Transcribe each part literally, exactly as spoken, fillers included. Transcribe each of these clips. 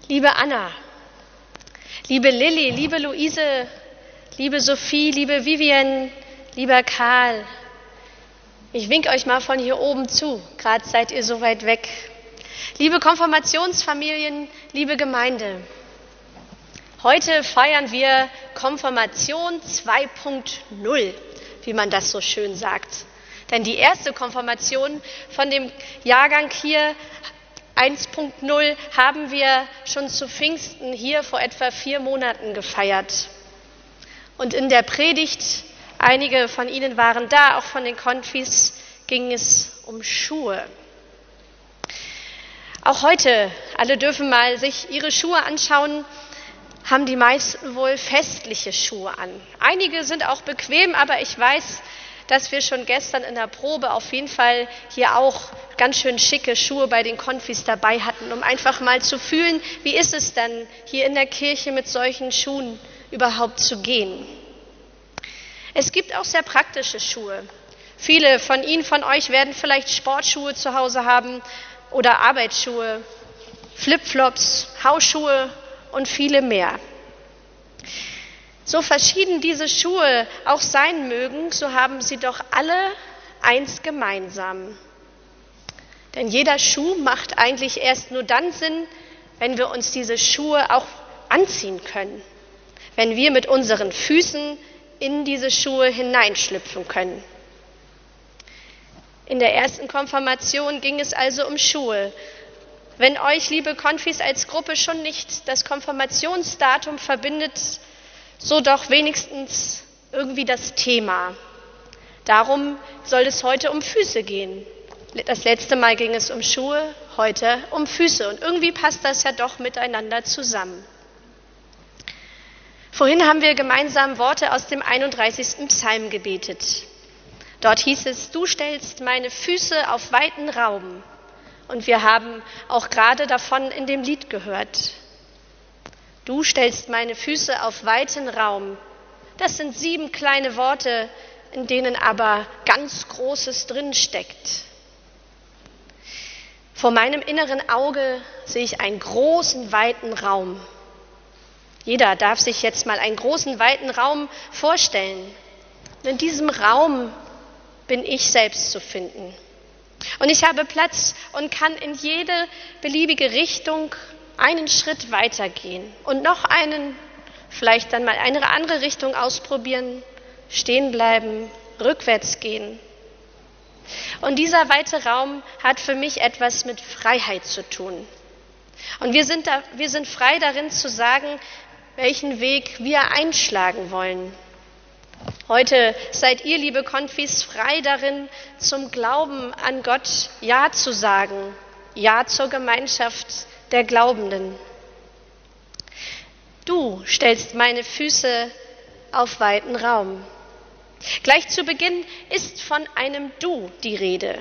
Liebe Anna, liebe Lilly, liebe Luise, liebe Sophie, liebe Vivian, lieber Karl, ich winke euch mal von hier oben zu, gerade seid ihr so weit weg. Liebe Konfirmationsfamilien, liebe Gemeinde, heute feiern wir Konfirmation zwei Punkt null, wie man das so schön sagt. Denn die erste Konfirmation von dem Jahrgang hier eins Punkt null haben wir schon zu Pfingsten hier vor etwa vier Monaten gefeiert. Und in der Predigt, einige von Ihnen waren da, auch von den Konfis, ging es um Schuhe. Auch heute, alle dürfen mal sich ihre Schuhe anschauen, haben die meisten wohl festliche Schuhe an. Einige sind auch bequem, aber ich weiß, dass wir schon gestern in der Probe auf jeden Fall hier auch ganz schön schicke Schuhe bei den Konfis dabei hatten, um einfach mal zu fühlen, wie ist es dann, hier in der Kirche mit solchen Schuhen überhaupt zu gehen. Es gibt auch sehr praktische Schuhe. Viele von Ihnen, von euch werden vielleicht Sportschuhe zu Hause haben oder Arbeitsschuhe, Flipflops, Hausschuhe und viele mehr. So verschieden diese Schuhe auch sein mögen, so haben sie doch alle eins gemeinsam. Denn jeder Schuh macht eigentlich erst nur dann Sinn, wenn wir uns diese Schuhe auch anziehen können, wenn wir mit unseren Füßen in diese Schuhe hineinschlüpfen können. In der ersten Konfirmation ging es also um Schuhe. Wenn euch, liebe Konfis, als Gruppe schon nicht das Konfirmationsdatum verbindet, so doch wenigstens irgendwie das Thema. Darum soll es heute um Füße gehen. Das letzte Mal ging es um Schuhe, heute um Füße. Und irgendwie passt das ja doch miteinander zusammen. Vorhin haben wir gemeinsam Worte aus dem einunddreißigsten Psalm gebetet. Dort hieß es, du stellst meine Füße auf weiten Raum. Und wir haben auch gerade davon in dem Lied gehört. Du stellst meine Füße auf weiten Raum. Das sind sieben kleine Worte, in denen aber ganz Großes drinsteckt. Vor meinem inneren Auge sehe ich einen großen, weiten Raum. Jeder darf sich jetzt mal einen großen, weiten Raum vorstellen. Und in diesem Raum bin ich selbst zu finden. Und ich habe Platz und kann in jede beliebige Richtung einen Schritt weitergehen und noch einen, vielleicht dann mal eine andere Richtung ausprobieren, stehen bleiben, rückwärts gehen. Und dieser weite Raum hat für mich etwas mit Freiheit zu tun. Und wir sind, da, wir sind frei darin zu sagen, welchen Weg wir einschlagen wollen. Heute seid ihr, liebe Konfis, frei darin, zum Glauben an Gott Ja zu sagen, Ja zur Gemeinschaft der Glaubenden. Du stellst meine Füße auf weiten Raum. Gleich zu Beginn ist von einem Du die Rede.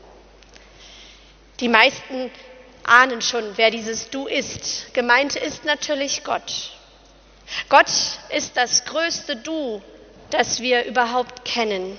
Die meisten ahnen schon, wer dieses Du ist. Gemeint ist natürlich Gott. Gott ist das größte Du, das wir überhaupt kennen.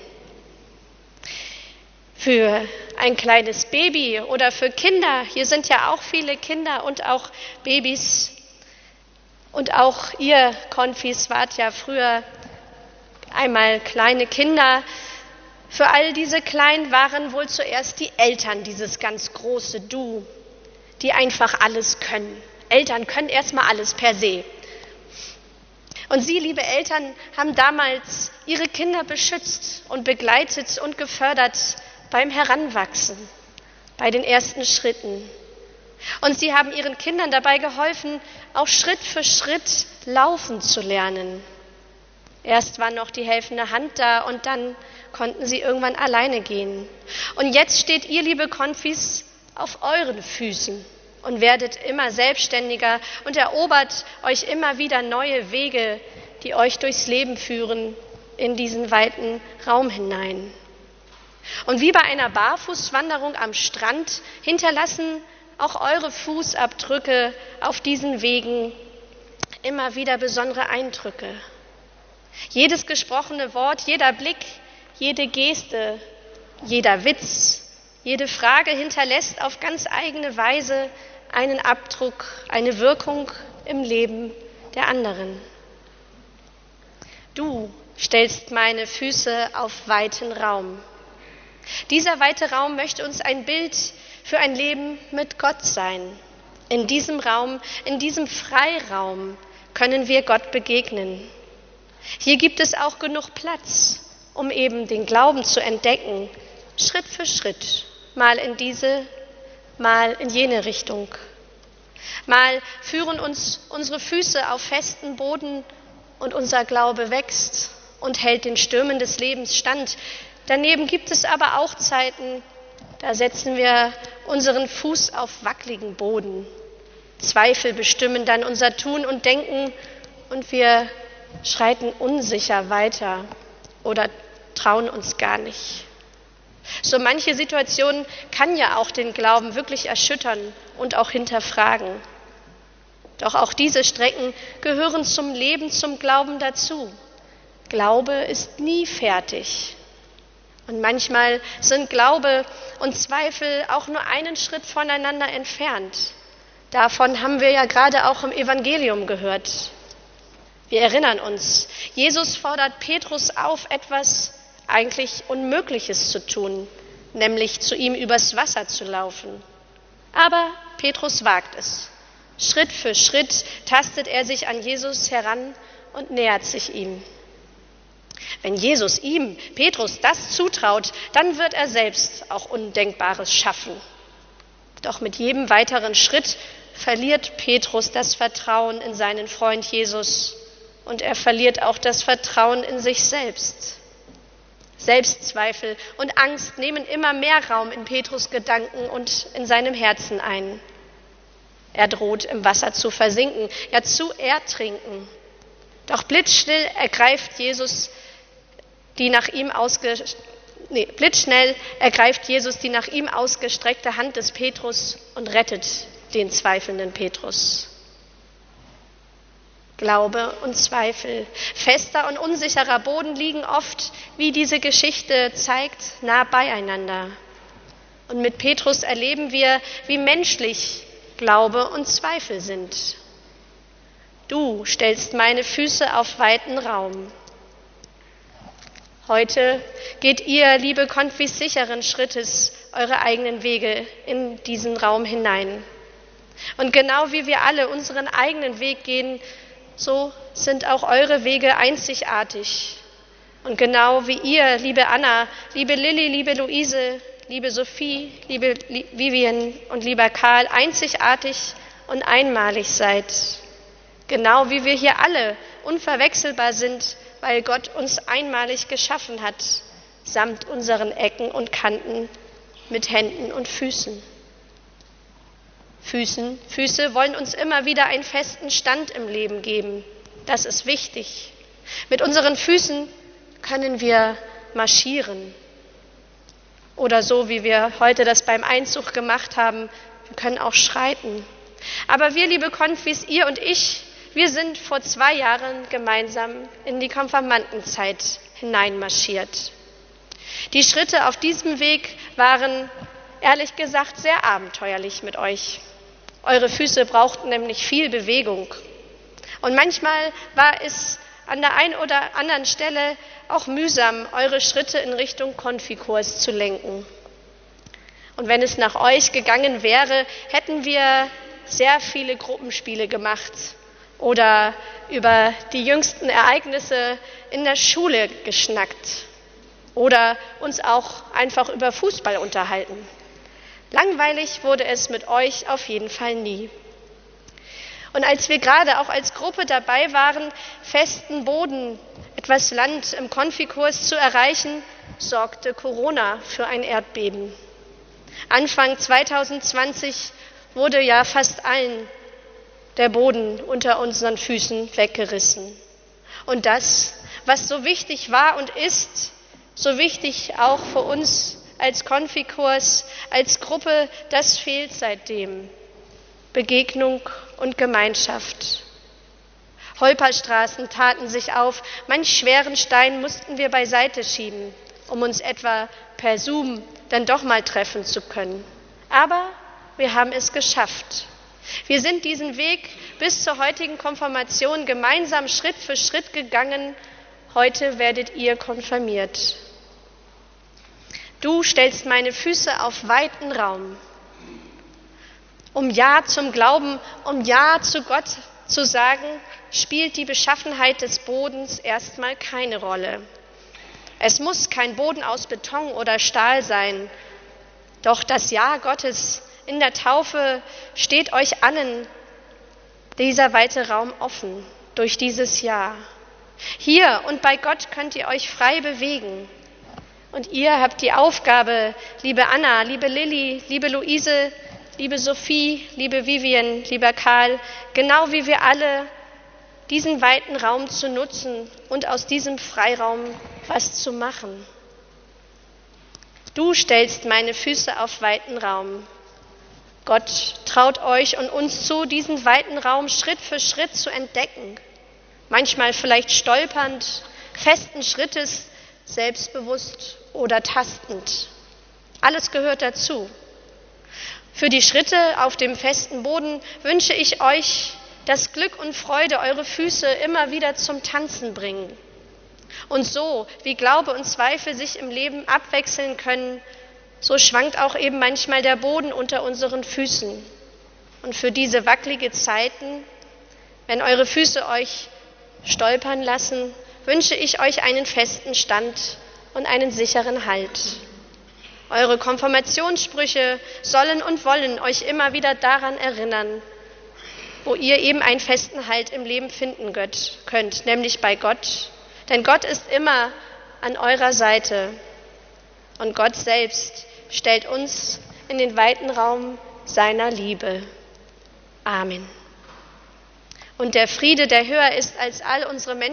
Für ein kleines Baby oder für Kinder, hier sind ja auch viele Kinder und auch Babys. Und auch ihr Konfis wart ja früher einmal kleine Kinder. Für all diese Kleinen waren wohl zuerst die Eltern dieses ganz große Du, die einfach alles können. Eltern können erstmal alles per se. Und Sie, liebe Eltern, haben damals Ihre Kinder beschützt und begleitet und gefördert beim Heranwachsen, bei den ersten Schritten. Und Sie haben Ihren Kindern dabei geholfen, auch Schritt für Schritt laufen zu lernen. Erst war noch die helfende Hand da und dann konnten Sie irgendwann alleine gehen. Und jetzt steht ihr, liebe Konfis, auf euren Füßen und werdet immer selbstständiger und erobert euch immer wieder neue Wege, die euch durchs Leben führen, in diesen weiten Raum hinein. Und wie bei einer Barfußwanderung am Strand hinterlassen auch eure Fußabdrücke auf diesen Wegen immer wieder besondere Eindrücke. Jedes gesprochene Wort, jeder Blick, jede Geste, jeder Witz, jede Frage hinterlässt auf ganz eigene Weise einen Abdruck, eine Wirkung im Leben der anderen. Du stellst meine Füße auf weiten Raum. Dieser weite Raum möchte uns ein Bild für ein Leben mit Gott sein. In diesem Raum, in diesem Freiraum können wir Gott begegnen. Hier gibt es auch genug Platz, um eben den Glauben zu entdecken, Schritt für Schritt, mal in diese, mal in jene Richtung. Mal führen uns unsere Füße auf festen Boden und unser Glaube wächst und hält den Stürmen des Lebens stand. Daneben gibt es aber auch Zeiten, da setzen wir unseren Fuß auf wackeligen Boden. Zweifel bestimmen dann unser Tun und Denken und wir schreiten unsicher weiter oder trauen uns gar nicht. So manche Situation kann ja auch den Glauben wirklich erschüttern und auch hinterfragen. Doch auch diese Strecken gehören zum Leben, zum Glauben dazu. Glaube ist nie fertig. Und manchmal sind Glaube und Zweifel auch nur einen Schritt voneinander entfernt. Davon haben wir ja gerade auch im Evangelium gehört. Wir erinnern uns, Jesus fordert Petrus auf, etwas eigentlich Unmögliches zu tun, nämlich zu ihm übers Wasser zu laufen. Aber Petrus wagt es. Schritt für Schritt tastet er sich an Jesus heran und nähert sich ihm. Wenn Jesus ihm, Petrus, das zutraut, dann wird er selbst auch Undenkbares schaffen. Doch mit jedem weiteren Schritt verliert Petrus das Vertrauen in seinen Freund Jesus und er verliert auch das Vertrauen in sich selbst. Selbstzweifel und Angst nehmen immer mehr Raum in Petrus' Gedanken und in seinem Herzen ein. Er droht im Wasser zu versinken, ja zu ertrinken. Doch blitzschnell ergreift Jesus die nach ihm ausge, nee, blitzschnell ergreift Jesus die nach ihm ausgestreckte Hand des Petrus und rettet den zweifelnden Petrus. Glaube und Zweifel, fester und unsicherer Boden liegen oft, wie diese Geschichte zeigt, nah beieinander. Und mit Petrus erleben wir, wie menschlich Glaube und Zweifel sind. Du stellst meine Füße auf weiten Raum. Heute geht ihr, liebe Konfis, sicheren Schrittes eure eigenen Wege in diesen Raum hinein. Und genau wie wir alle unseren eigenen Weg gehen, so sind auch eure Wege einzigartig. Und genau wie ihr, liebe Anna, liebe Lilly, liebe Luise, liebe Sophie, liebe Vivian und lieber Karl, einzigartig und einmalig seid. Genau wie wir hier alle unverwechselbar sind, weil Gott uns einmalig geschaffen hat, samt unseren Ecken und Kanten mit Händen und Füßen. Füßen, Füße wollen uns immer wieder einen festen Stand im Leben geben. Das ist wichtig. Mit unseren Füßen können wir marschieren. Oder so, wie wir heute das beim Einzug gemacht haben, wir können auch schreiten. Aber wir, liebe Konfis, ihr und ich, wir sind vor zwei Jahren gemeinsam in die Konfirmandenzeit hineinmarschiert. Die Schritte auf diesem Weg waren, ehrlich gesagt, sehr abenteuerlich mit euch. Eure Füße brauchten nämlich viel Bewegung. Und manchmal war es an der einen oder anderen Stelle auch mühsam, eure Schritte in Richtung Konfikurs zu lenken. Und wenn es nach euch gegangen wäre, hätten wir sehr viele Gruppenspiele gemacht oder über die jüngsten Ereignisse in der Schule geschnackt oder uns auch einfach über Fußball unterhalten. Langweilig wurde es mit euch auf jeden Fall nie. Und als wir gerade auch als Gruppe dabei waren, festen Boden, etwas Land im Konfikurs zu erreichen, sorgte Corona für ein Erdbeben. Anfang zwanzig zwanzig wurde ja fast allen der Boden unter unseren Füßen weggerissen. Und das, was so wichtig war und ist, so wichtig auch für uns als Konfikurs, als Gruppe, das fehlt seitdem. Begegnung und Gemeinschaft. Holperstraßen taten sich auf, manch schweren Stein mussten wir beiseite schieben, um uns etwa per Zoom dann doch mal treffen zu können. Aber wir haben es geschafft. Wir sind diesen Weg bis zur heutigen Konfirmation gemeinsam Schritt für Schritt gegangen. Heute werdet ihr konfirmiert. Du stellst meine Füße auf weiten Raum. Um Ja zum Glauben, um Ja zu Gott zu sagen, spielt die Beschaffenheit des Bodens erstmal keine Rolle. Es muss kein Boden aus Beton oder Stahl sein. Doch das Ja Gottes in der Taufe steht euch allen dieser weite Raum offen durch dieses Ja. Hier und bei Gott könnt ihr euch frei bewegen. Und ihr habt die Aufgabe, liebe Anna, liebe Lilly, liebe Luise, liebe Sophie, liebe Vivian, lieber Karl, genau wie wir alle, diesen weiten Raum zu nutzen und aus diesem Freiraum was zu machen. Du stellst meine Füße auf weiten Raum. Gott traut euch und uns zu, diesen weiten Raum Schritt für Schritt zu entdecken. Manchmal vielleicht stolpernd, festen Schrittes, selbstbewusst oder tastend. Alles gehört dazu. Für die Schritte auf dem festen Boden wünsche ich euch, dass Glück und Freude eure Füße immer wieder zum Tanzen bringen. Und so, wie Glaube und Zweifel sich im Leben abwechseln können, so schwankt auch eben manchmal der Boden unter unseren Füßen. Und für diese wackelige Zeiten, wenn eure Füße euch stolpern lassen, wünsche ich euch einen festen Stand und einen sicheren Halt. Eure Konfirmationssprüche sollen und wollen euch immer wieder daran erinnern, wo ihr eben einen festen Halt im Leben finden könnt, nämlich bei Gott. Denn Gott ist immer an eurer Seite und Gott selbst stellt uns in den weiten Raum seiner Liebe. Amen. Und der Friede, der höher ist als all unsere Menschen,